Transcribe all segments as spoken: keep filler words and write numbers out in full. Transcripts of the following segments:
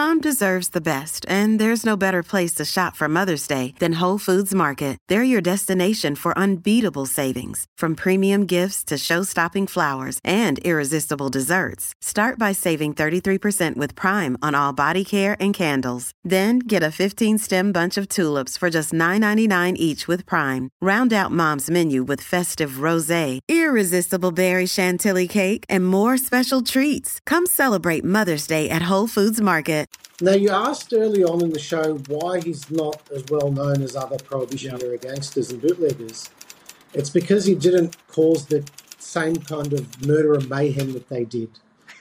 Mom deserves the best, and there's no better place to shop for Mother's Day than Whole Foods Market. They're your destination for unbeatable savings, from premium gifts to show-stopping flowers and irresistible desserts. Start by saving thirty-three percent with Prime on all body care and candles. Then get a fifteen-stem bunch of tulips for just nine ninety-nine each with Prime. Round out Mom's menu with festive rosé, irresistible berry chantilly cake, and more special treats. Come celebrate Mother's Day at Whole Foods Market. Now, you asked early on in the show why he's not as well known as other Prohibition-era gangsters and bootleggers. It's because he didn't cause the same kind of murder and mayhem that they did.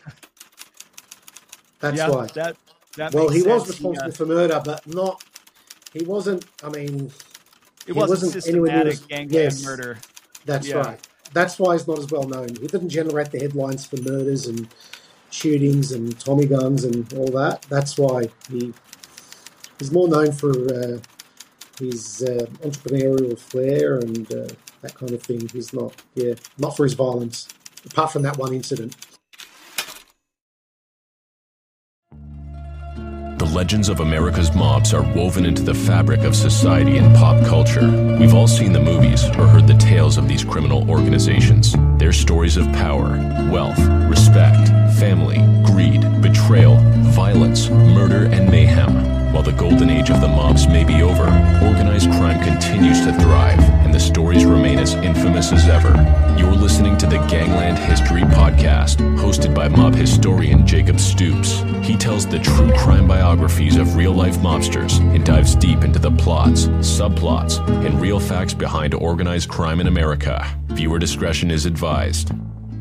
That's yeah, why. That, that well, makes he sense. was responsible yeah. for murder, but not... He wasn't, I mean... It wasn't, wasn't systematic gangland yes, murder. That's yeah. right. That's why he's not as well known. He didn't generate the headlines for murders and shootings and Tommy guns and all that. That's why he he's more known for uh, his uh, entrepreneurial flair and uh, that kind of thing. He's not, yeah, not for his violence, apart from that one incident. The legends of America's mobs are woven into the fabric of society and pop culture. We've all seen the movies or heard the tales of these criminal organizations. They're stories of power, wealth, respect, family, greed, betrayal, violence, murder, and mayhem. While the golden age of the mobs may be over, organized crime continues to thrive, and the stories remain as infamous as ever. You're listening to the Gangland History Podcast, hosted by mob historian Jacob Stoops. He tells the true crime biographies of real-life mobsters and dives deep into the plots, subplots, and real facts behind organized crime in America. Viewer discretion is advised.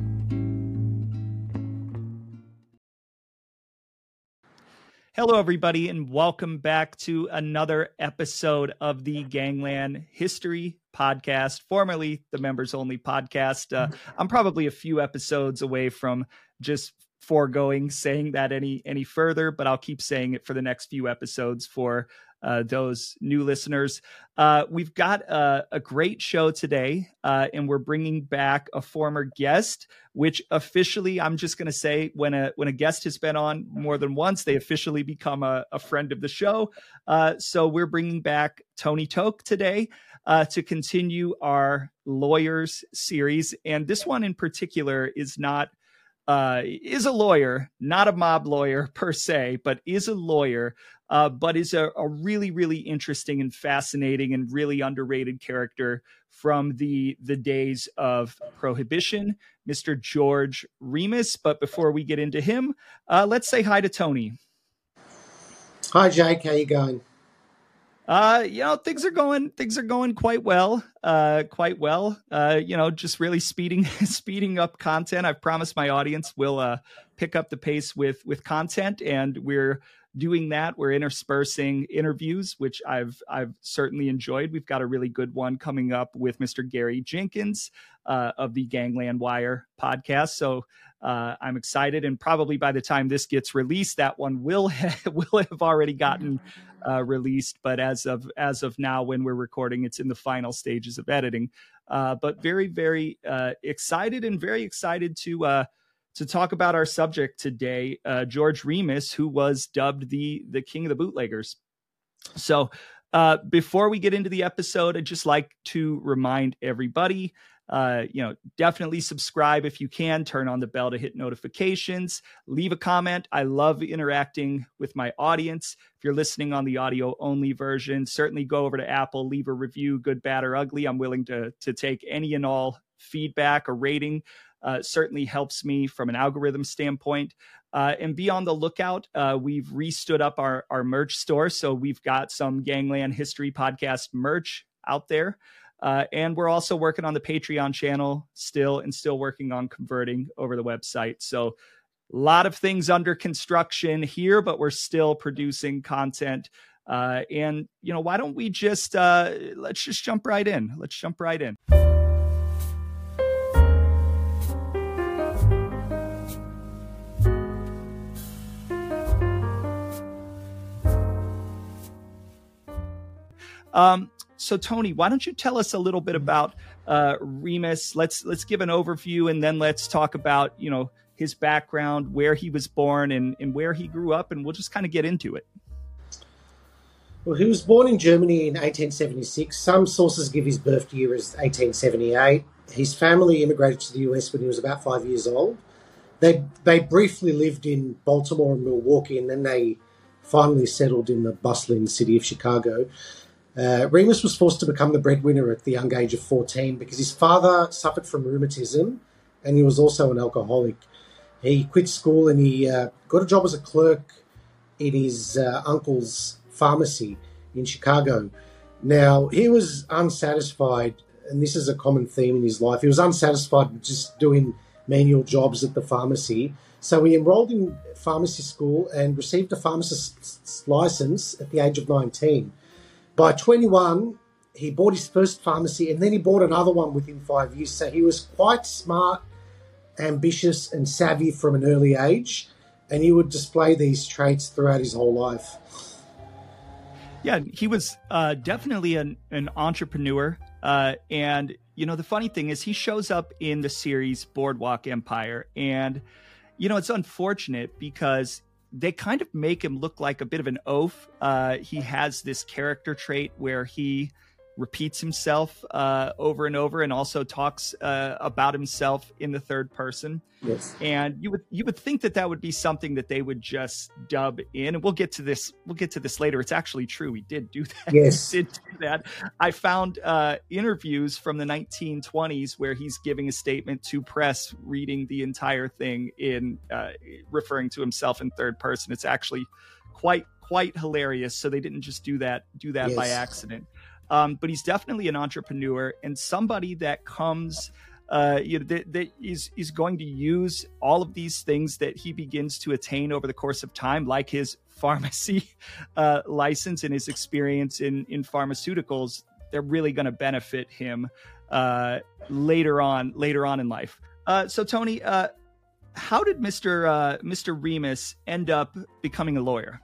Hello, everybody, and welcome back to another episode of the Gangland History Podcast, formerly the Members Only Podcast. Uh, I'm probably a few episodes away from just foregoing saying that any any further, but I'll keep saying it for the next few episodes for uh, those new listeners. Uh, we've got a, a great show today, uh, and we're bringing back a former guest, which officially, I'm just going to say, when a when a guest has been on more than once, they officially become a, a friend of the show. Uh, so we're bringing back Tony Toke today uh, to continue our Lawyers series. And this one in particular is not Uh, is a lawyer, not a mob lawyer per se, but is a lawyer, uh, but is a, a really, really interesting and fascinating and really underrated character from the the days of Prohibition, Mister George Remus. But before we get into him, uh, let's say hi to Tony. Hi, Jake. How you going? Uh, you know, things are going, things are going quite well, uh, quite well, uh, you know, just really speeding, speeding up content. I've promised my audience we'll, uh, pick up the pace with, with content, and we're doing that. We're interspersing interviews, which I've, I've certainly enjoyed. We've got a really good one coming up with Mister Gary Jenkins, uh, of the Gangland Wire podcast. So, Uh, I'm excited, and probably by the time this gets released, that one will have, will have already gotten uh, released. But as of as of now, when we're recording, it's in the final stages of editing. Uh, but very, very uh, excited, and very excited to uh, to talk about our subject today, uh, George Remus, who was dubbed the the King of the Bootleggers. So uh, before we get into the episode, I'd just like to remind everybody. Uh, you know, definitely subscribe if you can. Turn on the bell to hit notifications. Leave a comment. I love interacting with my audience. If you're listening on the audio only version, certainly go over to Apple, leave a review, good, bad, or ugly. I'm willing to to take any and all feedback or rating. Uh, certainly helps me from an algorithm standpoint. Uh, and be on the lookout. Uh, we've re-stood up our our merch store, so we've got some Gangland History Podcast merch out there. Uh, and we're also working on the Patreon channel still, and still working on converting over the website. So a lot of things under construction here, but we're still producing content. Uh, and, you know, why don't we just, uh, let's just jump right in. Let's jump right in. Um, So, Tony, why don't you tell us a little bit about uh, Remus? Let's let's give an overview, and then let's talk about, you know, his background, where he was born, and, and where he grew up, and we'll just kind of get into it. Well, he was born in Germany in eighteen seventy-six. Some sources give his birth year as eighteen seventy-eight. His family immigrated to the U S when he was about five years old. They they briefly lived in Baltimore and Milwaukee, and then they finally settled in the bustling city of Chicago. Uh, Remus was forced to become the breadwinner at the young age of fourteen because his father suffered from rheumatism and he was also an alcoholic. He quit school and he uh, got a job as a clerk in his uh, uncle's pharmacy in Chicago. Now, he was unsatisfied, and this is a common theme in his life. He was unsatisfied with just doing menial jobs at the pharmacy. So he enrolled in pharmacy school and received a pharmacist's license at the age of nineteen. By twenty-one, he bought his first pharmacy, and then he bought another one within five years. So he was quite smart, ambitious, and savvy from an early age, and he would display these traits throughout his whole life. Yeah, he was uh, definitely an, an entrepreneur. Uh, and, you know, the funny thing is he shows up in the series Boardwalk Empire. And, you know, it's unfortunate because they kind of make him look like a bit of an oaf. Uh, he has this character trait where he repeats himself uh, over and over, and also talks uh, about himself in the third person. Yes. And you would you would think that that would be something that they would just dub in. And we'll get to this. We'll get to this later. It's actually true. We did do that. Yes. We did do that. I found uh, interviews from the nineteen twenties where he's giving a statement to press, reading the entire thing in uh, referring to himself in third person. It's actually quite quite hilarious. So they didn't just do that do that Yes. by accident. Um, but he's definitely an entrepreneur and somebody that comes, uh, you know, that, that is, is going to use all of these things that he begins to attain over the course of time, like his pharmacy uh, license and his experience in, in pharmaceuticals. They're really going to benefit him uh, later on, later on in life. Uh, so, Tony, uh, how did Mister Uh, Mister Remus end up becoming a lawyer?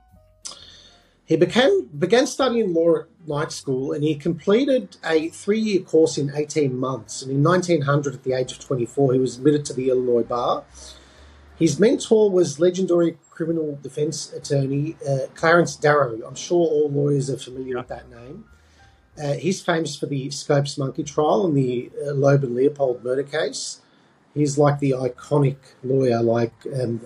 He began, began studying law at night school, and he completed a three-year course in eighteen months. And in nineteen hundred, at the age of twenty-four, he was admitted to the Illinois bar. His mentor was legendary criminal defense attorney uh, Clarence Darrow. I'm sure all lawyers are familiar yeah. with that name. Uh, he's famous for the Scopes Monkey trial and the uh, Loeb and Leopold murder case. He's like the iconic lawyer, like... Um,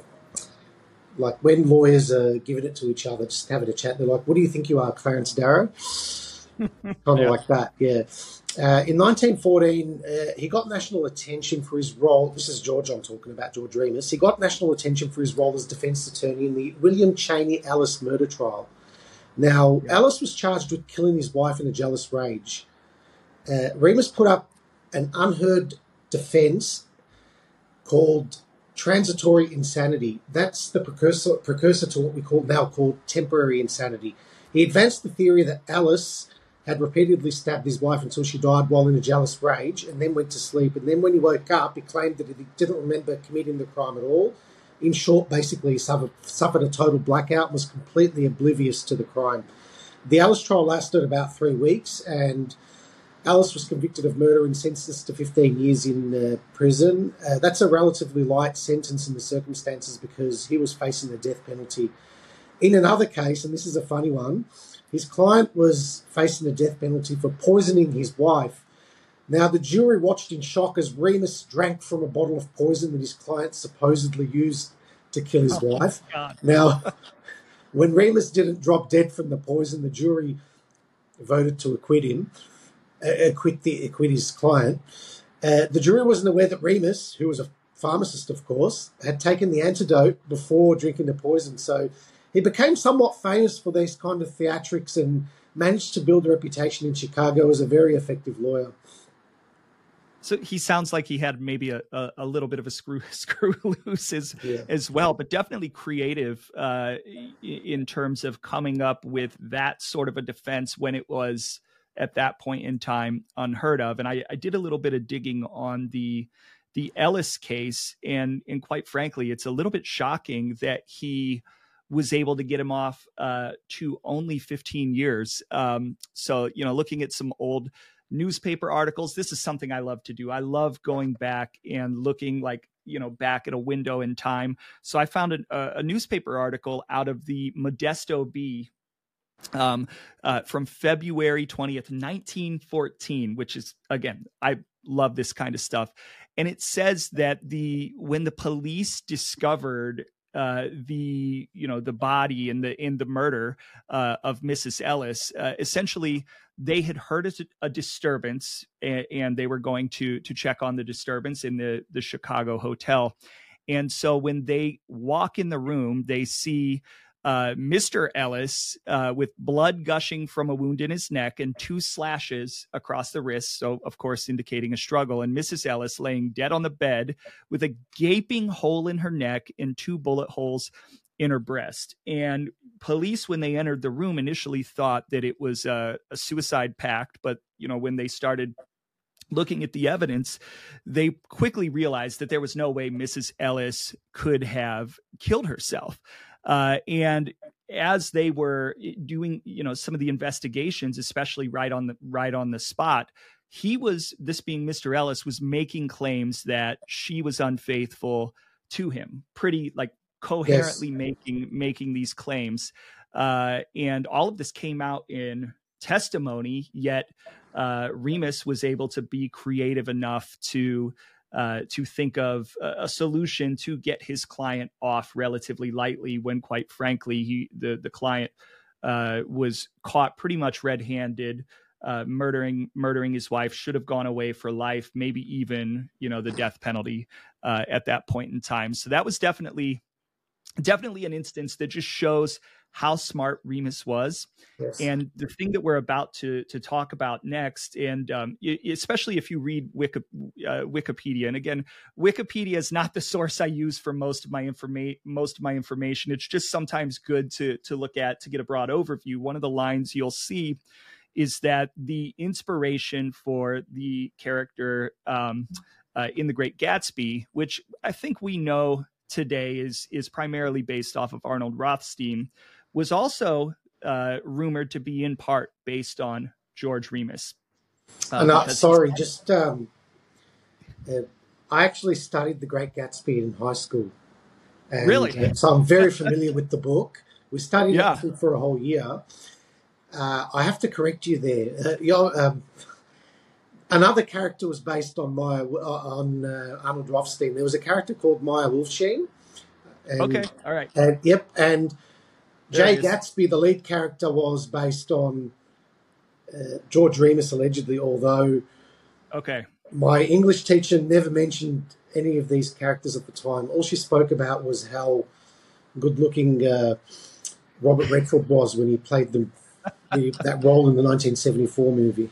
Like when lawyers are giving it to each other, just having a chat, they're like, "What do you think you are, Clarence Darrow?" kind of yeah. like that, yeah. Uh, in nineteen fourteen, uh, he got national attention for his role. This is George I'm talking about, George Remus. He got national attention for his role as defense attorney in the William Cheney Alice murder trial. Now, yeah. Alice was charged with killing his wife in a jealous rage. Uh, Remus put up an unheard defense called transitory insanity. That's the precursor precursor to what we call now called temporary insanity. He advanced the theory that Alice had repeatedly stabbed his wife until she died while in a jealous rage and then went to sleep. And then when he woke up, he claimed that he didn't remember committing the crime at all. In short, basically, he suffered, suffered a total blackout and was completely oblivious to the crime. The Alice trial lasted about three weeks, and Alice was convicted of murder and sentenced to fifteen years in uh, prison. Uh, that's a relatively light sentence in the circumstances because he was facing the death penalty. In another case, and this is a funny one, his client was facing the death penalty for poisoning his wife. Now, the jury watched in shock as Remus drank from a bottle of poison that his client supposedly used to kill his oh, wife. Now, when Remus didn't drop dead from the poison, the jury voted to acquit him. Uh, acquit, the, acquit his client. Uh, the jury wasn't aware that Remus, who was a pharmacist, of course, had taken the antidote before drinking the poison. So he became somewhat famous for these kind of theatrics and managed to build a reputation in Chicago as a very effective lawyer. So he sounds like he had maybe a, a, a little bit of a screw screw loose as, yeah. as well, but definitely creative uh, in terms of coming up with that sort of a defense when it was at that point in time unheard of. And I, I did a little bit of digging on the the Ellis case, and and quite frankly, it's a little bit shocking that he was able to get him off uh, to only fifteen years. Um, so, you know, looking at some old newspaper articles, this is something I love to do. I love going back and looking like, you know, back at a window in time. So I found a, a newspaper article out of the Modesto Bee um, uh, from February twentieth, nineteen fourteen, which is, again, I love this kind of stuff. And it says that the when the police discovered uh, the, you know, the body in the in the murder uh, of Missus Ellis, uh, essentially they had heard a, a disturbance, and, and they were going to to check on the disturbance in the the Chicago hotel. And so when they walk in the room, they see uh, Mister Ellis uh, with blood gushing from a wound in his neck and two slashes across the wrist. So, of course, indicating a struggle. And Missus Ellis laying dead on the bed with a gaping hole in her neck and two bullet holes in her breast. And police, when they entered the room, initially thought that it was a, a suicide pact. But, you know, when they started looking at the evidence, they quickly realized that there was no way Missus Ellis could have killed herself. Uh, and as they were doing, you know, some of the investigations, especially right on the right on the spot, he was, this being Mister Ellis, was making claims that she was unfaithful to him, pretty like coherently yes. making making these claims. Uh, and all of this came out in testimony, yet uh, Remus was able to be creative enough to uh, to think of a, a solution to get his client off relatively lightly, when quite frankly, he the, the client uh, was caught pretty much red-handed, uh, murdering murdering his wife, should have gone away for life, maybe even, you know, the death penalty uh, at that point in time. So that was definitely definitely an instance that just shows how smart Remus was. Yes. And the thing that we're about to to talk about next, and um, especially if you read Wiki, uh, Wikipedia, and again, Wikipedia is not the source I use for most of my informa- most of my information. It's just sometimes good to to look at to get a broad overview. One of the lines you'll see is that the inspiration for the character um, uh, in The Great Gatsby, which I think we know today is is primarily based off of Arnold Rothstein, was also uh, rumored to be in part based on George Remus. Uh, and, uh, sorry, just um, uh, I actually studied The Great Gatsby in high school. And, really? Uh, so I'm very familiar with the book. We studied yeah. it for a whole year. Uh, I have to correct you there. Uh, you know, um, another character was based on Maya, on uh, Arnold Rothstein. There was a character called Maya Wolfsheim. And, okay, all right. And, yep, and Jay Gatsby, the lead character, was based on uh, George Remus, allegedly, although okay, my English teacher never mentioned any of these characters at the time. All she spoke about was how good-looking uh, Robert Redford was when he played the, the, that role in the nineteen seventy-four movie.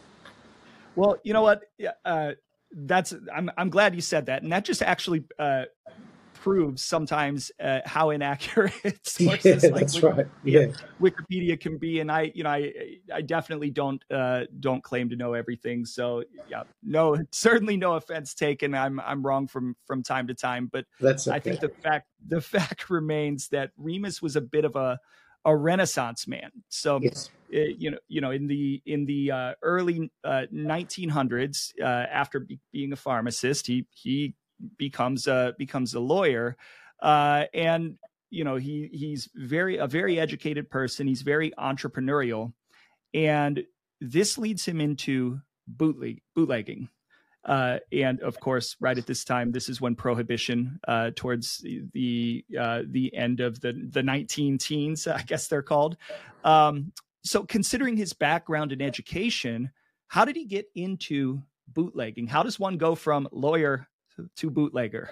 Well, you know what? Uh, that's I'm I'm glad you said that, and that just actually uh, proves sometimes uh, how inaccurate sources yeah, like that's Wikipedia, right. Yeah, Wikipedia can be. And I, you know, I I definitely don't uh, don't claim to know everything. So yeah, no, certainly no offense taken. I'm I'm wrong from from time to time, but that's okay. I think the fact the fact remains that Remus was a bit of a a Renaissance man. So. Yes. You know, you know, in the in the uh, early uh, nineteen hundreds, uh, after be- being a pharmacist, he he becomes a becomes a lawyer, uh, and you know he he's very a very educated person. He's very entrepreneurial, and this leads him into bootleg bootlegging. Uh, and of course, right at this time, this is when prohibition, uh, towards the uh, the end of the the nineteen teens, I guess they're called. Um, So considering his background in education, how did he get into bootlegging? How does one go from lawyer to, to bootlegger?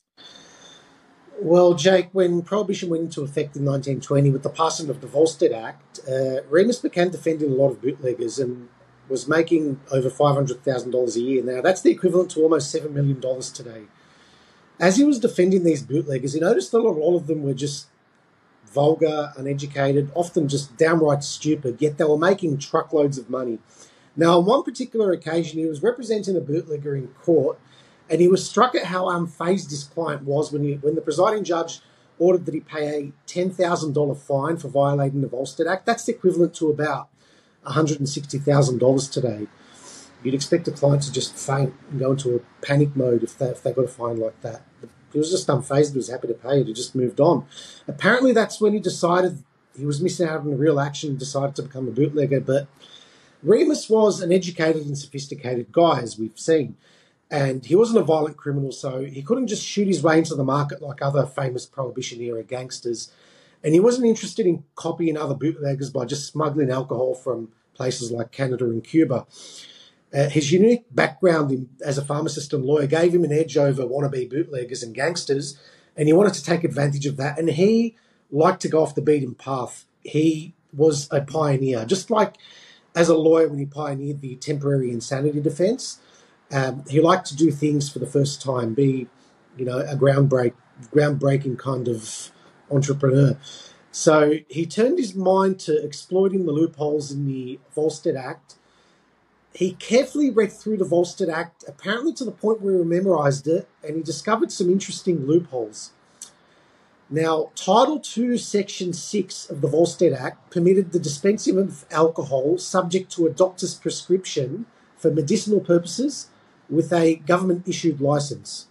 Well, Jake, when Prohibition went into effect in nineteen twenty with the passing of the Volstead Act, uh, Remus began defending a lot of bootleggers and was making over five hundred thousand dollars a year. Now, that's the equivalent to almost seven million dollars today. As he was defending these bootleggers, he noticed that a lot of them were just vulgar, uneducated, often just downright stupid, yet they were making truckloads of money. Now, on one particular occasion, he was representing a bootlegger in court, and he was struck at how unfazed his client was when he, when the presiding judge ordered that he pay a ten thousand dollars fine for violating the Volstead Act. That's equivalent to about one hundred sixty thousand dollars today. you'd expect a client to just faint and go into a panic mode if they, if they got a fine like that. He was just unfazed. He was happy to pay it. He just moved on. Apparently, that's when he decided he was missing out on the real action and decided to become a bootlegger. But Remus was an educated and sophisticated guy, as we've seen. And he wasn't a violent criminal, so he couldn't just shoot his way into the market like other famous Prohibition-era gangsters. And he wasn't interested in copying other bootleggers by just smuggling alcohol from places like Canada and Cuba. Uh, his unique background in, as a pharmacist and lawyer gave him an edge over wannabe bootleggers and gangsters, and he wanted to take advantage of that. And he liked to go off the beaten path. He was a pioneer, just like as a lawyer when he pioneered the temporary insanity defence. Um, he liked to do things for the first time, be, you know, a groundbreak, groundbreaking kind of entrepreneur. So he turned his mind to exploiting the loopholes in the Volstead Act. He carefully read through the Volstead Act, apparently to the point where he memorised it, and he discovered some interesting loopholes. Now, Title two, Section six of the Volstead Act permitted the dispensing of alcohol subject to a doctor's prescription for medicinal purposes with a government-issued licence.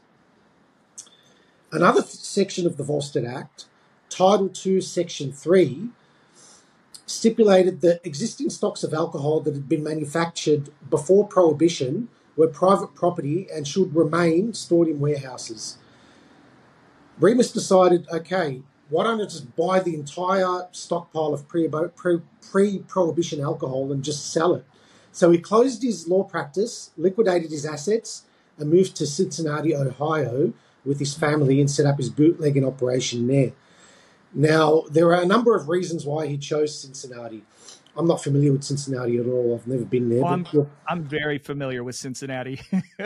Another section of the Volstead Act, Title two, Section three, stipulated that existing stocks of alcohol that had been manufactured before Prohibition were private property and should remain stored in warehouses. Remus decided, okay, why don't I just buy the entire stockpile of pre- pre- pre-Prohibition alcohol and just sell it? So he closed his law practice, liquidated his assets, and moved to Cincinnati, Ohio, with his family and set up his bootlegging operation there. Now, there are a number of reasons why he chose Cincinnati. I'm not familiar with Cincinnati at all. I've never been there. Oh, I'm, I'm very familiar with Cincinnati.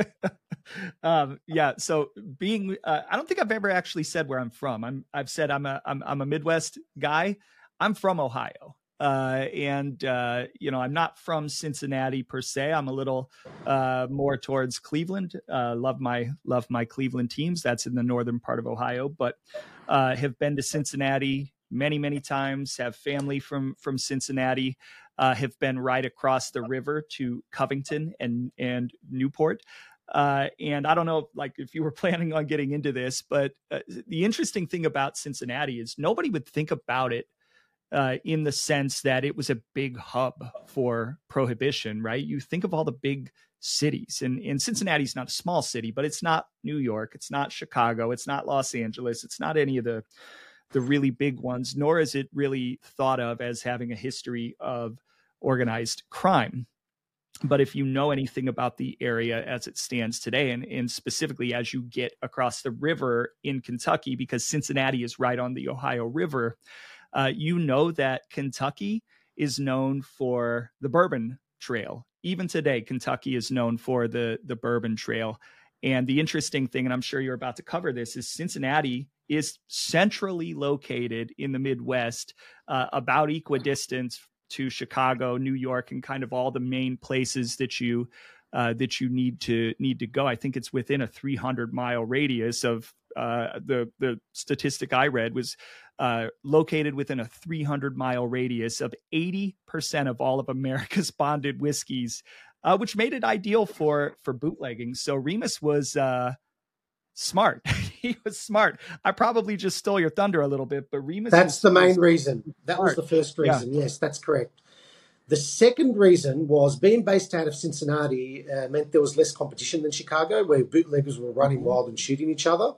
um, yeah. So being, uh, I don't think I've ever actually said where I'm from. I'm, I've said I'm a, I'm, I'm a Midwest guy. I'm from Ohio. Uh, and, uh, you know, I'm not from Cincinnati per se. I'm a little uh, more towards Cleveland. Uh, love my love my Cleveland teams. That's in the northern part of Ohio, but uh, have been to Cincinnati many, many times, have family from from Cincinnati, uh, have been right across the river to Covington and, and Newport. Uh, and I don't know, like, if you were planning on getting into this, but uh, the interesting thing about Cincinnati is nobody would think about it Uh, in the sense that it was a big hub for Prohibition, right? You think of all the big cities, and, and Cincinnati's not a small city, but it's not New York, it's not Chicago, it's not Los Angeles, it's not any of the the really big ones, nor is it really thought of as having a history of organized crime. But if you know anything about the area as it stands today, and, and specifically as you get across the river in Kentucky, because Cincinnati is right on the Ohio River, Uh, you know that Kentucky is known for the Bourbon Trail. Even today, Kentucky is known for the, the Bourbon Trail. And the interesting thing, and I'm sure you're about to cover this, is Cincinnati is centrally located in the Midwest, uh, about equidistant to Chicago, New York, and kind of all the main places that you uh, that you need to need to go. I think it's within a three hundred mile radius of uh, the the statistic I read was uh, located within a three hundred mile radius of eighty percent of all of America's bonded whiskeys, uh, which made it ideal for for bootlegging. So Remus was uh, smart. He was smart. I probably just stole your thunder a little bit, but Remus. That's was, the main was reason. That smart. was the first reason. Yeah. Yes, that's correct. The second reason was being based out of Cincinnati uh, meant there was less competition than Chicago, where bootleggers were running wild and shooting each other.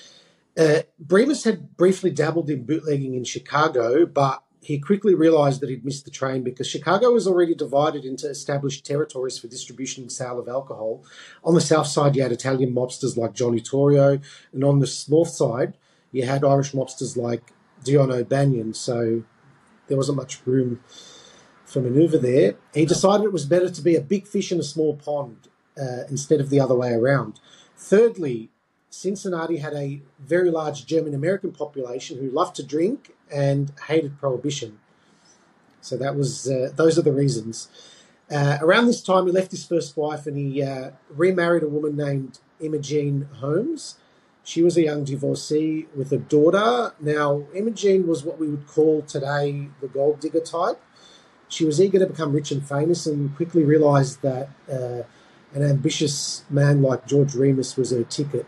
Uh, Remus had briefly dabbled in bootlegging in Chicago, but he quickly realised that he'd missed the train because Chicago was already divided into established territories for distribution and sale of alcohol. On the south side, you had Italian mobsters like Johnny Torrio, and on the north side, you had Irish mobsters like Dion O'Banion, so there wasn't much room for manoeuvre there. He decided it was better to be a big fish in a small pond uh, instead of the other way around. Thirdly, Cincinnati had a very large German-American population who loved to drink and hated Prohibition. So that was uh, those are the reasons. Uh, around this time, he left his first wife and he uh, remarried a woman named Imogene Holmes. She was a young divorcee with a daughter. Now, Imogene was what we would call today the gold digger type. she was eager to become rich and famous and quickly realised that uh, an ambitious man like George Remus was her ticket.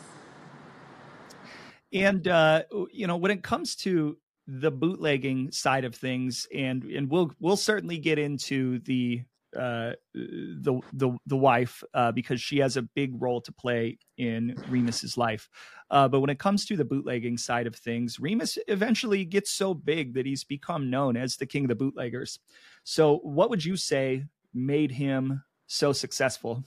And, uh, you know, when it comes to the bootlegging side of things, and and we'll we'll certainly get into the uh, the the the wife uh, because she has a big role to play in Remus's life. Uh, but when it comes to the bootlegging side of things, Remus eventually gets so big that he's become known as the king of the bootleggers. So, what would you say made him so successful?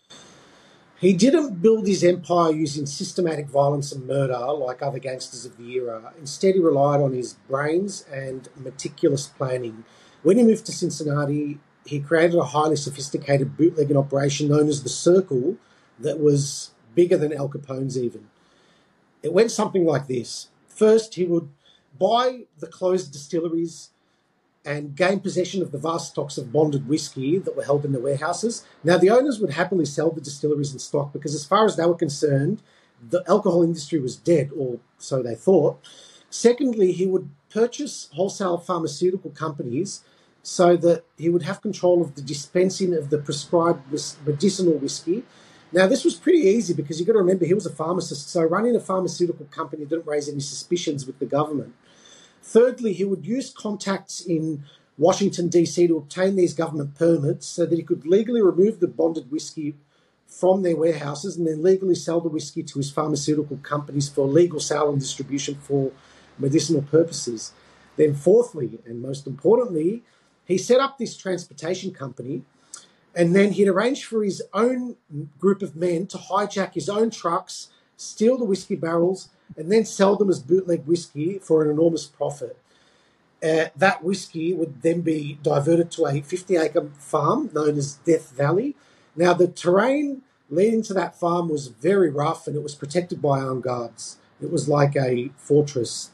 He didn't build his empire using systematic violence and murder like other gangsters of the era. Instead, he relied on his brains and meticulous planning. When he moved to Cincinnati, he created a highly sophisticated bootlegging operation known as the Circle that was bigger than Al Capone's even. It went something like this. First, he would buy the closed distilleries and gain possession of the vast stocks of bonded whiskey that were held in the warehouses. Now, the owners would happily sell the distilleries and stock because as far as they were concerned, the alcohol industry was dead, or so they thought. Secondly, he would purchase wholesale pharmaceutical companies so that he would have control of the dispensing of the prescribed medicinal whiskey. Now, this was pretty easy because you've got to remember he was a pharmacist, so running a pharmaceutical company didn't raise any suspicions with the government. Thirdly, he would use contacts in Washington, D C to obtain these government permits so that he could legally remove the bonded whiskey from their warehouses and then legally sell the whiskey to his pharmaceutical companies for legal sale and distribution for medicinal purposes. Then fourthly, and most importantly, he set up this transportation company, and then he'd arrange for his own group of men to hijack his own trucks, steal the whiskey barrels, and then sell them as bootleg whiskey for an enormous profit. Uh, that whiskey would then be diverted to a fifty-acre farm known as Death Valley. Now, the terrain leading to that farm was very rough and it was protected by armed guards. It was like a fortress.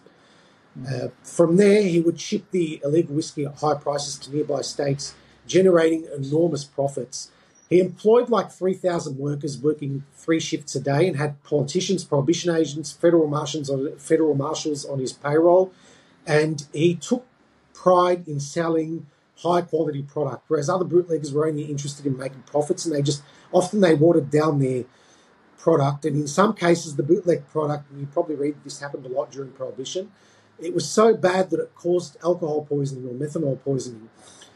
Uh, from there, he would ship the illegal whiskey at high prices to nearby states, generating enormous profits. He employed like three thousand workers working three shifts a day and had politicians, prohibition agents, federal marshals on, federal marshals on his payroll. And he took pride in selling high-quality product, whereas other bootleggers were only interested in making profits, and they just often they watered down their product. And in some cases, the bootleg product, and you probably read this happened a lot during Prohibition, it was so bad that it caused alcohol poisoning or methanol poisoning.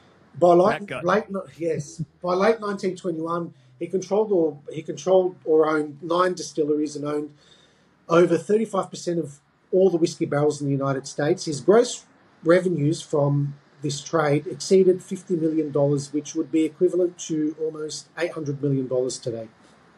By late, late yes, by late nineteen twenty-one, he controlled or he controlled or owned nine distilleries and owned over thirty-five percent of all the whiskey barrels in the United States. His gross revenues from this trade exceeded fifty million dollars, which would be equivalent to almost eight hundred million dollars today.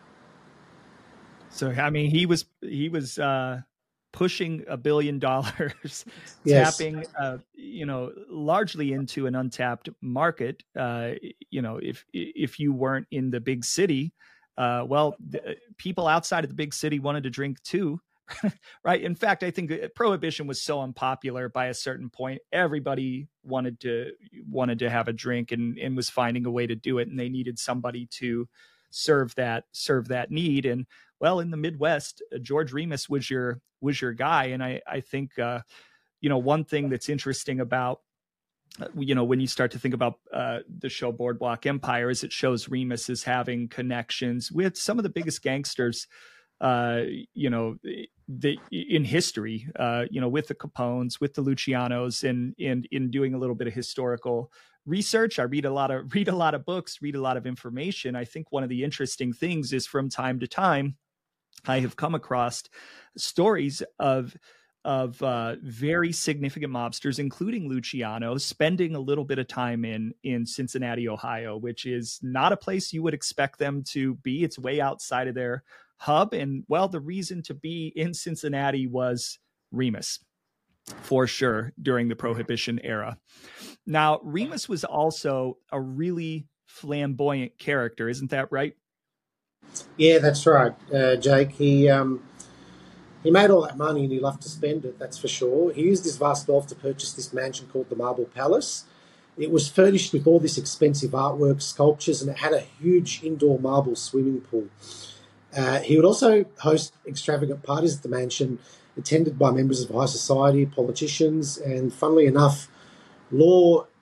So, I mean, he was he was uh, pushing a billion dollars, yes. tapping, uh, you know, largely into an untapped market. Uh, you know, if if you weren't in the big city, uh, well, the, people outside of the big city wanted to drink too. Right. In fact, I think Prohibition was so unpopular by a certain point. Everybody wanted to wanted to have a drink and, and was finding a way to do it. And they needed somebody to serve that serve that need. And well, in the Midwest, uh, George Remus was your was your guy. And I, I think, uh, you know, one thing that's interesting about, uh, you know, when you start to think about uh, the show Boardwalk Empire is it shows Remus as having connections with some of the biggest gangsters uh, you know, the, in history, uh, you know, with the Capones, with the Lucianos, and, and in doing a little bit of historical research. I read a lot of, read a lot of books, read a lot of information. I think one of the interesting things is from time to time, I have come across stories of, of uh, very significant mobsters, including Luciano, spending a little bit of time in, in Cincinnati, Ohio, which is not a place you would expect them to be. It's way outside of their hub. And well, the reason to be in Cincinnati was Remus, for sure, during the Prohibition era. Now, Remus was also a really flamboyant character. Isn't that right? Yeah, that's right, uh, Jake. He um, he made all that money and he loved to spend it, that's for sure. He used his vast wealth to purchase this mansion called the Marble Palace. It was furnished with all this expensive artwork, sculptures, and it had a huge indoor marble swimming pool. Uh, he would also host extravagant parties at the mansion, attended by members of high society, politicians, and funnily enough, law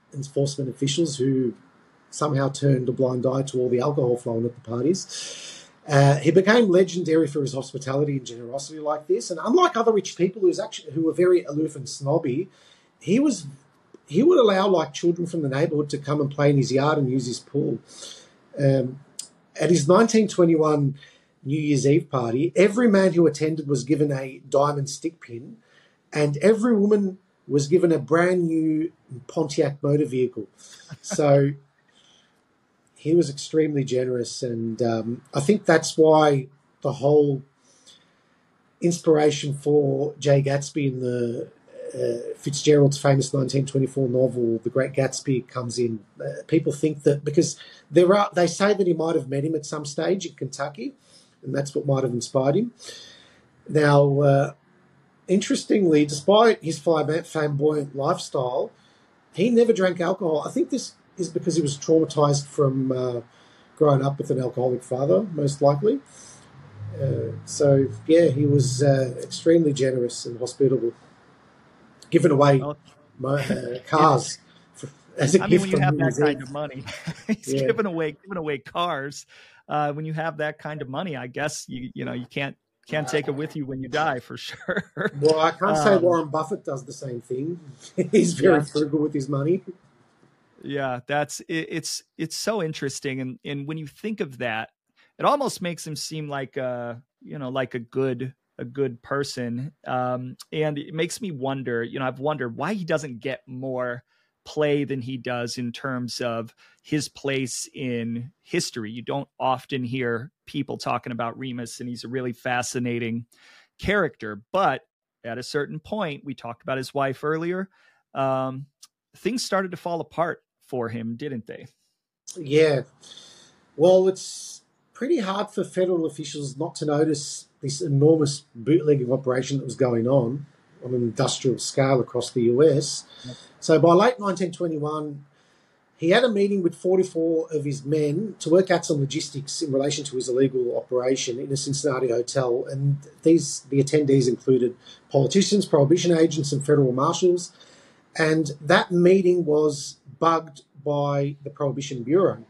enforcement officials who somehow turned a blind eye to all the alcohol flowing at the parties. Uh, he became legendary for his hospitality and generosity like this. And unlike other rich people who's actually, who were very aloof and snobby, he was he would allow like children from the neighbourhood to come and play in his yard and use his pool. Um, at his nineteen twenty-one New Year's Eve party, every man who attended was given a diamond stick pin, and every woman was given a brand new Pontiac motor vehicle. So he was extremely generous, and um, I think that's why the whole inspiration for Jay Gatsby in the uh, Fitzgerald's famous nineteen twenty-four novel, The Great Gatsby, comes in. Uh, people think that because there are, they say that he might have met him at some stage in Kentucky, and that's what might have inspired him. Now, uh, interestingly, despite his flamboyant lifestyle, he never drank alcohol. I think this is because he was traumatized from uh, growing up with an alcoholic father, most likely. Uh, so, yeah, he was uh, extremely generous and hospitable, giving away well, my, uh, cars for, as a I gift. mean, when you have that music. kind of money, he's yeah. giving away giving away cars. Uh, when you have that kind of money, I guess you you know you can't can't take it with you when you die, for sure. Well, I can't um, say Warren Buffett does the same thing. He's very yeah. frugal with his money. Yeah, that's it, it's it's so interesting, and and when you think of that, it almost makes him seem like a you know like a good a good person, um, and it makes me wonder. You know, I've wondered why he doesn't get more play than he does in terms of his place in history. You don't often hear people talking about Remus, and he's a really fascinating character. But at a certain point, we talked about his wife earlier. Um, things started to fall apart for him, didn't they? Yeah. Well, it's pretty hard for federal officials not to notice this enormous bootlegging operation that was going on on an industrial scale across the U S. Yep. So by late nineteen twenty-one, he had a meeting with forty-four of his men to work out some logistics in relation to his illegal operation in a Cincinnati hotel. And these the attendees included politicians, prohibition agents, and federal marshals. And that meeting was bugged by the Prohibition Bureau.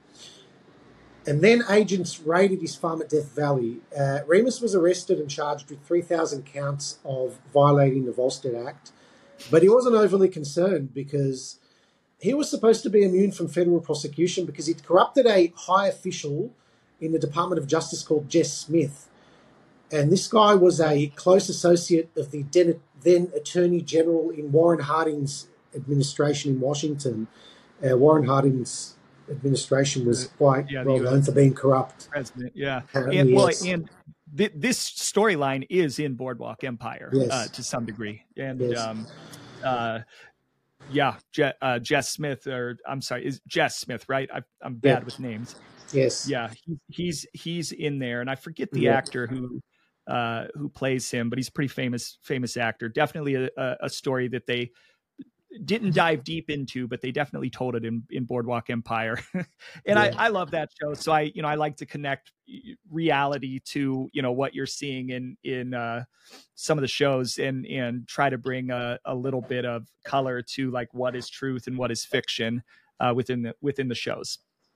And then agents raided his farm at Death Valley. Uh, Remus was arrested and charged with three thousand counts of violating the Volstead Act. But he wasn't overly concerned because he was supposed to be immune from federal prosecution because he'd corrupted a high official in the Department of Justice called Jess Smith. And this guy was a close associate of the then Attorney General in Warren Harding's administration in Washington. Uh, Warren Harding's administration was quite yeah, well known for being corrupt. President, yeah. And, well, yes. and th- this storyline is in Boardwalk Empire yes. uh, to some degree. And yes. um, uh, yeah, Je- uh, Jess Smith, or I'm sorry, is Jess Smith, right? I, I'm bad yeah. with names. Yes. Yeah, he, he's he's in there, and I forget the yeah. actor who uh, who plays him, but he's a pretty famous famous actor. Definitely a, a story that they didn't dive deep into, but they definitely told it in, in Boardwalk Empire. and yeah. I, I love that show. So I, you know, I like to connect reality to, you know, what you're seeing in, in uh, some of the shows and, and try to bring a, a little bit of color to like what is truth and what is fiction uh, within the, within the shows.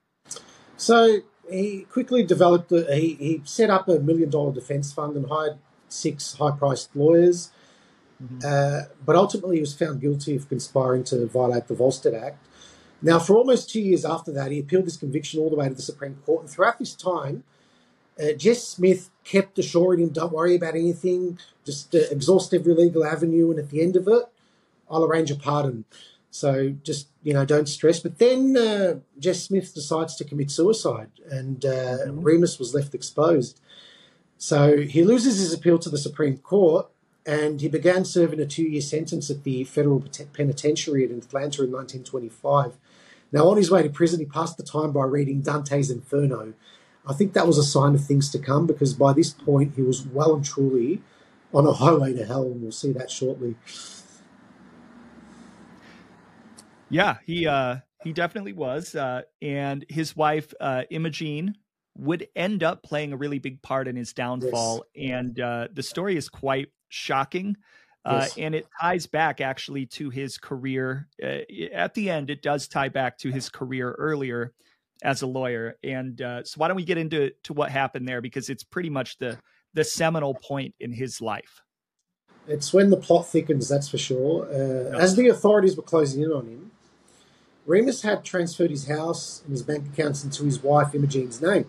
So he quickly developed, the, he, he set up a million dollar defense fund and hired six high priced lawyers. Uh, but ultimately he was found guilty of conspiring to violate the Volstead Act. Now, for almost two years after that, he appealed this conviction all the way to the Supreme Court. And throughout this time, uh, Jess Smith kept assuring him, don't worry about anything, just uh, exhaust every legal avenue, and at the end of it, I'll arrange a pardon. So just, you know, don't stress. But then uh, Jess Smith decides to commit suicide, and uh, mm-hmm. Remus was left exposed. So he loses his appeal to the Supreme Court, and he began serving a two-year sentence at the federal penitentiary in Atlanta in nineteen twenty-five. Now, on his way to prison, he passed the time by reading Dante's Inferno. I think that was a sign of things to come because by this point, he was well and truly on a highway to hell, and we'll see that shortly. Yeah, he uh, he definitely was. Uh, and his wife, uh, Imogene, would end up playing a really big part in his downfall. Yes. And uh, the story is quite shocking. Uh, Yes. and it ties back actually to his career. Uh, at the end, it does tie back to his career earlier as a lawyer. And uh, so why don't we get into to what happened there? Because it's pretty much the, the seminal point in his life. It's when the plot thickens, that's for sure. Uh, No. As the authorities were closing in on him, Remus had transferred his house and his bank accounts into his wife Imogene's name.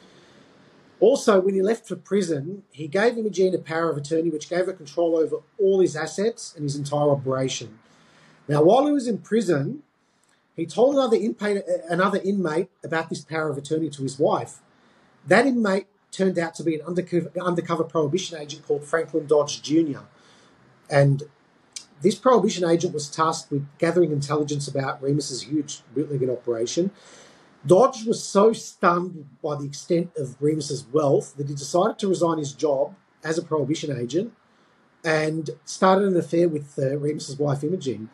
Also, when he left for prison, he gave Imogene a power of attorney which gave her control over all his assets and his entire operation. Now, while he was in prison, he told another inmate, another inmate about this power of attorney to his wife. That inmate turned out to be an undercover, undercover prohibition agent called Franklin Dodge Junior And this prohibition agent was tasked with gathering intelligence about Remus's huge bootlegging operation. Dodge was so stunned by the extent of Remus's wealth that he decided to resign his job as a prohibition agent and started an affair with uh, Remus's wife Imogene.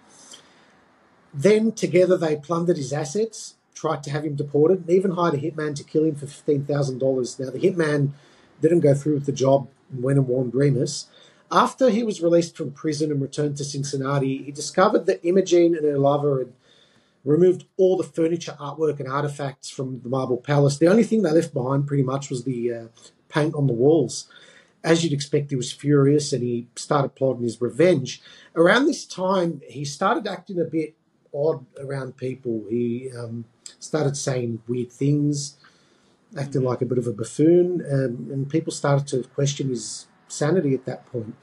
Then together they plundered his assets, tried to have him deported, and even hired a hitman to kill him for fifteen thousand dollars. Now, the hitman didn't go through with the job and went and warned Remus. After he was released from prison and returned to Cincinnati, he discovered that Imogene and her lover had removed all the furniture, artwork, and artifacts from the Marble Palace. The only thing they left behind pretty much was the uh, paint on the walls. As you'd expect, he was furious and he started plotting his revenge. Around this time, he started acting a bit odd around people. He um, started saying weird things, acting like a bit of a buffoon, um, and people started to question his sanity at that point.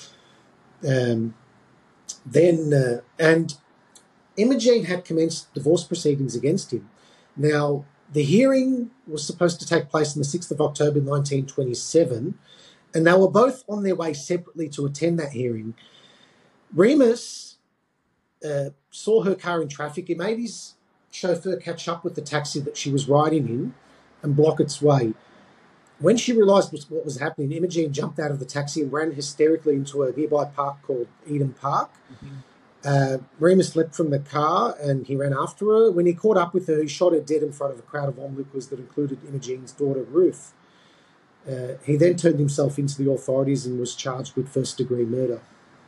Um, then, uh, and Imogene had commenced divorce proceedings against him. Now, the hearing was supposed to take place on the sixth of October nineteen twenty-seven, and they were both on their way separately to attend that hearing. Remus uh, saw her car in traffic. He made his chauffeur catch up with the taxi that she was riding in and block its way. When she realised what was happening, Imogene jumped out of the taxi and ran hysterically into a nearby park called Eden Park. Mm-hmm. Uh, Remus leapt from the car and he ran after her. When he caught up with her, he shot her dead in front of a crowd of onlookers that included Imogene's daughter, Ruth. Uh, he then turned himself into the authorities and was charged with first-degree murder.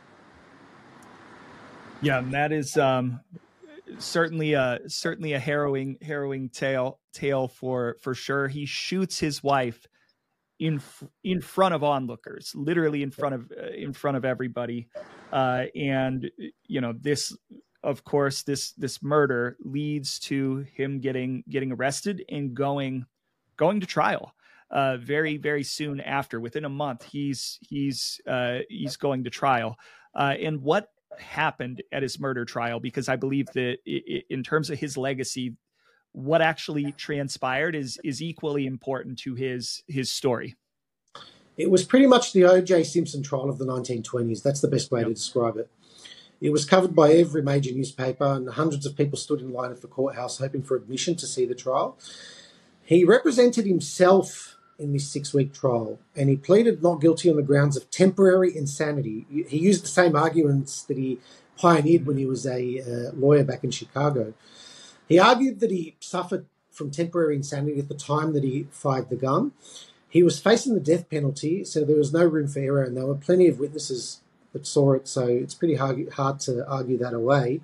Yeah, and that is um, certainly a certainly a harrowing harrowing tale tale for for sure. He shoots his wife in in front of onlookers, literally in front of uh, in front of everybody, uh, and you know this. Of course, this this murder leads to him getting getting arrested and going going to trial. Uh, very very soon after, within a month, he's he's uh, he's going to trial. Uh, and what happened at his murder trial? Because I believe that it, in terms of his legacy, what actually transpired is is equally important to his his story. It was pretty much the O J Simpson trial of the nineteen twenties. That's the best way yep. to describe it. It was covered by every major newspaper, and hundreds of people stood in line at the courthouse hoping for admission to see the trial. He represented himself in this six-week trial, and he pleaded not guilty on the grounds of temporary insanity. He used the same arguments that he pioneered when he was a uh, lawyer back in Chicago. He argued that he suffered from temporary insanity at the time that he fired the gun. He was facing the death penalty, so there was no room for error, and there were plenty of witnesses that saw it, so it's pretty hard, hard to argue that away.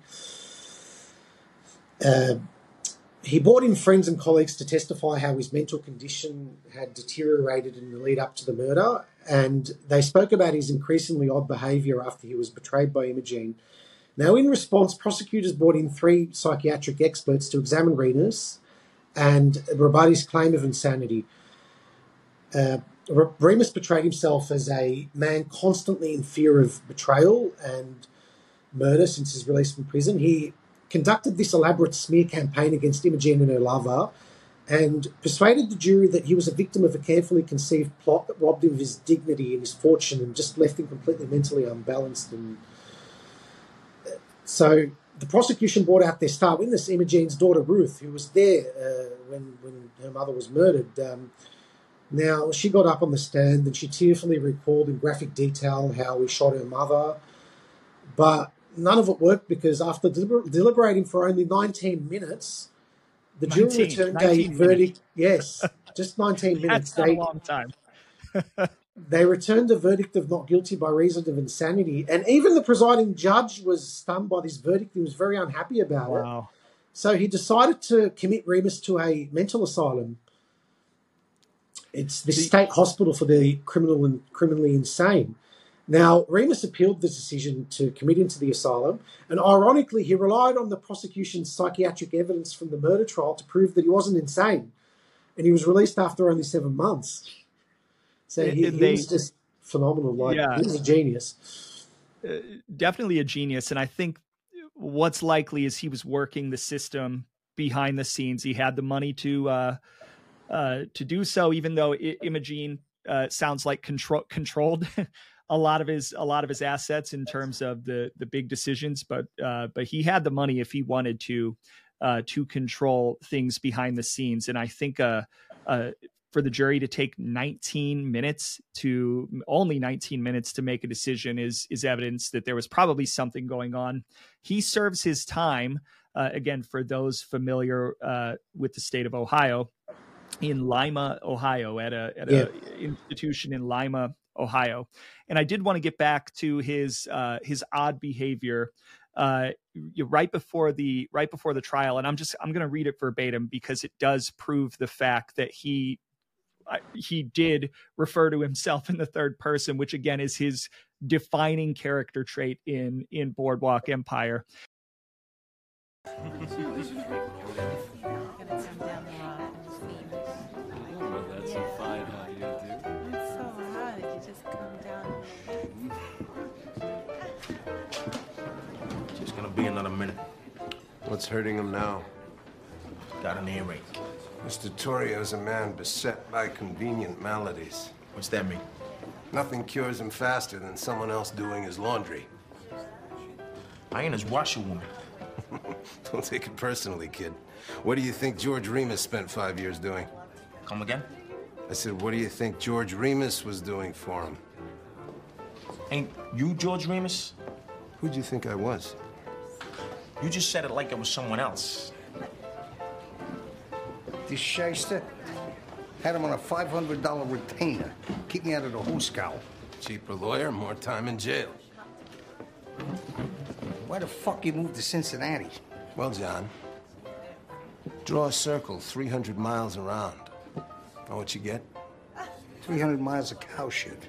Uh, He brought in friends and colleagues to testify how his mental condition had deteriorated in the lead up to the murder, and they spoke about his increasingly odd behaviour after he was betrayed by Imogene. Now, in response, prosecutors brought in three psychiatric experts to examine Remus and rebut his claim of insanity. Uh, Remus portrayed himself as a man constantly in fear of betrayal and murder since his release from prison. He conducted this elaborate smear campaign against Imogene and her lover and persuaded the jury that he was a victim of a carefully conceived plot that robbed him of his dignity and his fortune and just left him completely mentally unbalanced. And so the prosecution brought out their star witness, Imogene's daughter, Ruth, who was there uh, when, when her mother was murdered. Um, now, she got up on the stand and she tearfully recalled in graphic detail how he shot her mother, but none of it worked because after deliber- deliberating for only nineteen minutes, the jury returned a verdict. Yes, just nineteen minutes. That's not they, a long time. they returned a verdict of not guilty by reason of insanity. And even the presiding judge was stunned by this verdict. He was very unhappy about wow. it. So he decided to commit Remus to a mental asylum. It's the state hospital for the criminal and criminally insane. Now, Remus appealed the decision to commit him to the asylum, and ironically, he relied on the prosecution's psychiatric evidence from the murder trial to prove that he wasn't insane, and he was released after only seven months. So he, he they, was just phenomenal. Like, yeah, he was a genius. Uh, definitely a genius, and I think what's likely is he was working the system behind the scenes. He had the money to uh, uh, to do so, even though I- Imogene uh, sounds like control controlled. a lot of his a lot of his assets in terms of the the big decisions, but uh, but he had the money if he wanted to uh, to control things behind the scenes. And I think uh, uh, for the jury to take nineteen minutes to only nineteen minutes to make a decision is is evidence that there was probably something going on. He serves his time uh, again, for those familiar uh, with the state of Ohio, in Lima, Ohio, at a at yeah. a institution in Lima, Ohio. And I did want to get back to his uh, his odd behavior uh, right before the right before the trial. And I'm just I'm going to read it verbatim because it does prove the fact that he uh, he did refer to himself in the third person, which again is his defining character trait in in Boardwalk Empire. Be another minute. What's hurting him now? Got an earache. Mister Torrio's a man beset by convenient maladies. What's that mean? Nothing cures him faster than someone else doing his laundry. I ain't his washerwoman. Don't take it personally, kid. What do you think George Remus spent five years doing? Come again? I said, what do you think George Remus was doing for him? Ain't you George Remus? Who'd you think I was? You just said it like it was someone else. This shyster had him on a five hundred dollar retainer. Keep me out of the hoosegow. Cheaper lawyer, more time in jail. Why the fuck you moved to Cincinnati? Well, John, draw a circle three hundred miles around. Know what you get? three hundred miles of cow shit.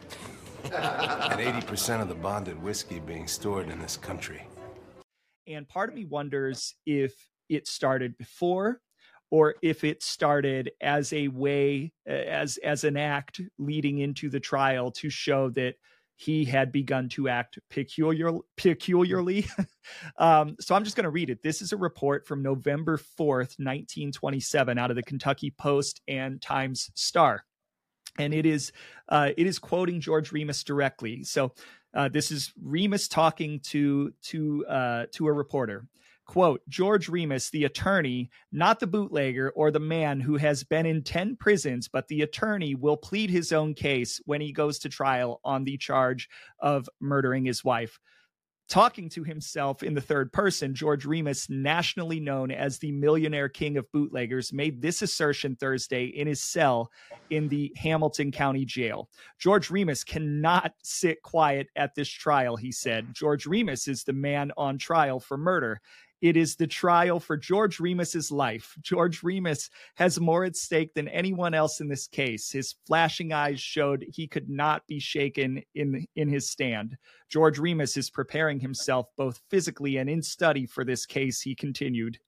And eighty percent of the bonded whiskey being stored in this country. And part of me wonders if it started before or if it started as a way, as as an act leading into the trial to show that he had begun to act peculiar, peculiarly. um, so I'm just going to read it. This is a report from November fourth, nineteen twenty-seven, out of the Kentucky Post and Times Star. And it is uh, it is quoting George Remus directly. So uh, this is Remus talking to to uh, to a reporter. Quote, George Remus, the attorney, not the bootlegger or the man who has been in ten prisons, but the attorney will plead his own case when he goes to trial on the charge of murdering his wife. Talking to himself in the third person, George Remus, nationally known as the millionaire king of bootleggers, made this assertion Thursday in his cell in the Hamilton County Jail. George Remus cannot sit quiet at this trial, he said. George Remus is the man on trial for murder. It is the trial for George Remus's life. George Remus has more at stake than anyone else in this case. His flashing eyes showed he could not be shaken in, in his stand. George Remus is preparing himself both physically and in study for this case, he continued.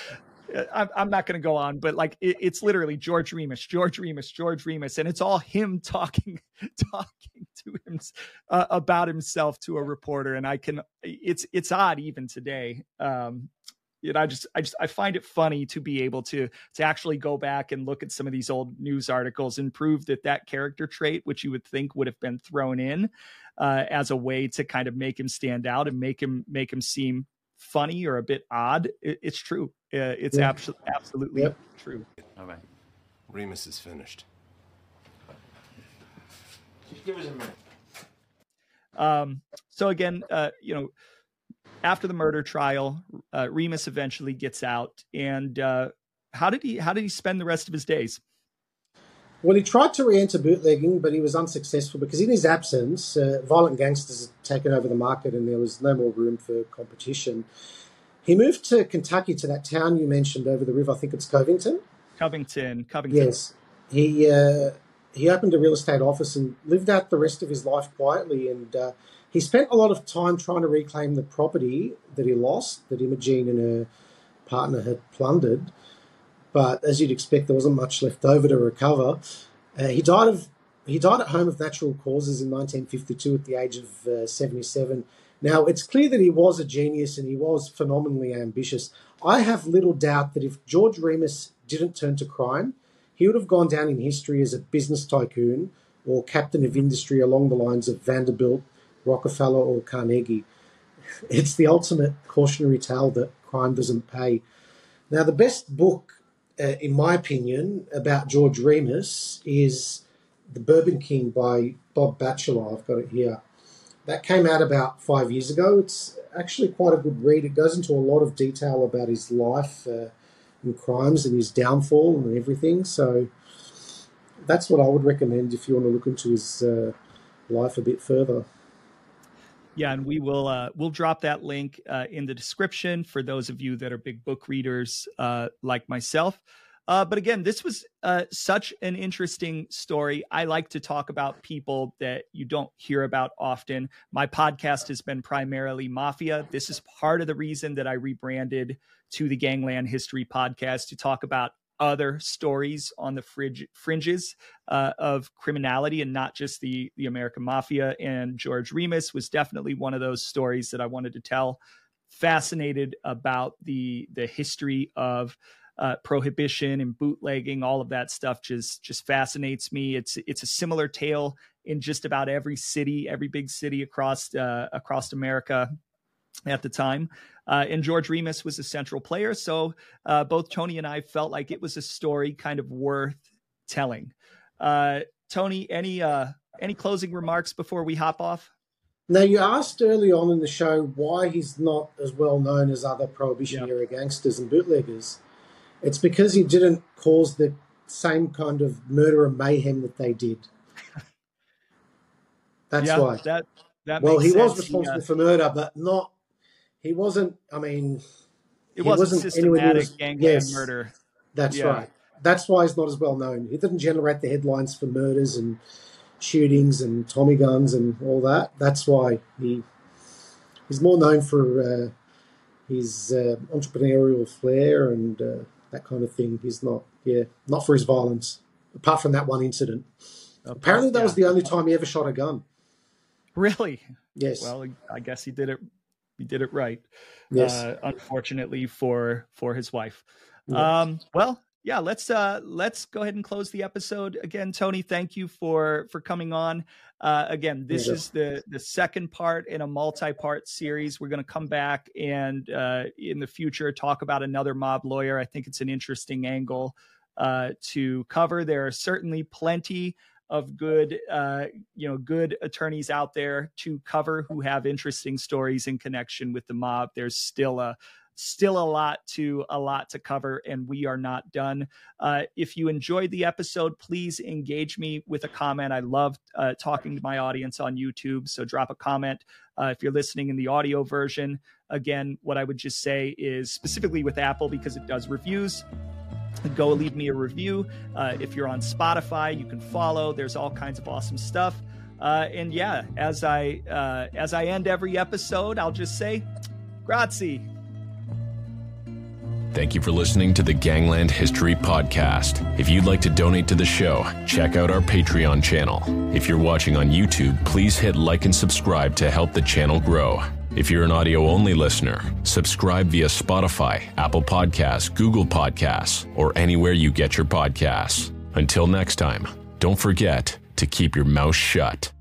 I'm, I'm not going to go on, but like it, it's literally George Remus, George Remus, George Remus, and it's all him talking, talking to him uh, about himself to a reporter. And I can, it's it's odd even today. Um, you know, I just I just I find it funny to be able to to actually go back and look at some of these old news articles and prove that that character trait, which you would think would have been thrown in uh, as a way to kind of make him stand out and make him make him seem funny or a bit odd. It, it's true. Uh, it's yeah. abso- absolutely yep. true. All right. Remus is finished. Just give us a minute. Um, so again, uh, you know, after the murder trial, uh, Remus eventually gets out. And uh, how did he how did he spend the rest of his days? Well, he tried to re-enter bootlegging, but he was unsuccessful because in his absence, uh, violent gangsters had taken over the market and there was no more room for competition. He moved to Kentucky, to that town you mentioned over the river. I think it's Covington. Covington, Covington. Yes. He uh, he opened a real estate office and lived out the rest of his life quietly. And uh, he spent a lot of time trying to reclaim the property that he lost, that Imogene and her partner had plundered. But as you'd expect, there wasn't much left over to recover. Uh, he died of he died at home of natural causes in nineteen fifty-two at the age of uh, seventy-seven. Now, it's clear that he was a genius and he was phenomenally ambitious. I have little doubt that if George Remus didn't turn to crime, he would have gone down in history as a business tycoon or captain of industry along the lines of Vanderbilt, Rockefeller, or Carnegie. It's the ultimate cautionary tale that crime doesn't pay. Now, the best book, uh, in my opinion, about George Remus is The Bourbon King by Bob Batchelor. I've got it here. That came out about five years ago. It's actually quite a good read. It goes into a lot of detail about his life uh, and crimes and his downfall and everything. So that's what I would recommend if you want to look into his uh, life a bit further. Yeah, and we will uh, we'll drop that link uh, in the description for those of you that are big book readers uh, like myself. Uh, but again, this was uh, such an interesting story. I like to talk about people that you don't hear about often. My podcast has been primarily mafia. This is part of the reason that I rebranded to the Gangland History Podcast, to talk about other stories on the fringe, fringes uh, of criminality and not just the, the American Mafia. And George Remus was definitely one of those stories that I wanted to tell. Fascinated about the the history of Uh, prohibition and bootlegging, all of that stuff just just fascinates me. It's it's a similar tale in just about every city, every big city across uh, across America at the time. Uh, and George Remus was a central player, so uh, both Tony and I felt like it was a story kind of worth telling. Uh, Tony, any uh, any closing remarks before we hop off? Now, you asked early on in the show why he's not as well known as other Prohibition era gangsters and bootleggers. It's because he didn't cause the same kind of murder and mayhem that they did. That's yeah, why. That, that well, he sense. was responsible he, uh, for murder, but not. He wasn't. I mean, it wasn't, wasn't systematic gangland yes, murder. That's yeah. right. That's why he's not as well known. He didn't generate the headlines for murders and shootings and Tommy guns and all that. That's why he he's more known for uh, his uh, entrepreneurial flair and. Uh, that kind of thing. He's not, yeah, not for his violence, apart from that one incident. Okay, Apparently that yeah. was the only time he ever shot a gun. Really? Yes. Well, I guess he did it, he did it right. Yes. Uh, unfortunately for, for his wife. Yes. Um, well, yeah, let's, uh, let's go ahead and close the episode again. Tony, thank you for, for coming on. Uh, again, this yeah. is the, the second part in a multi-part series. We're going to come back and uh, in the future talk about another mob lawyer. I think it's an interesting angle uh, to cover. There are certainly plenty of good, uh, you know, good attorneys out there to cover who have interesting stories in connection with the mob. There's still a Still a lot to a lot to cover, and we are not done. Uh, if you enjoyed the episode, please engage me with a comment. I love uh, talking to my audience on YouTube, so drop a comment. Uh, if you're listening in the audio version, again, what I would just say is specifically with Apple, because it does reviews, go leave me a review. Uh, if you're on Spotify, you can follow. There's all kinds of awesome stuff. Uh, and yeah, as I uh, as I end every episode, I'll just say, grazie. Thank you for listening to the Gangland History Podcast. If you'd like to donate to the show, check out our Patreon channel. If you're watching on YouTube, please hit like and subscribe to help the channel grow. If you're an audio-only listener, subscribe via Spotify, Apple Podcasts, Google Podcasts, or anywhere you get your podcasts. Until next time, don't forget to keep your mouth shut.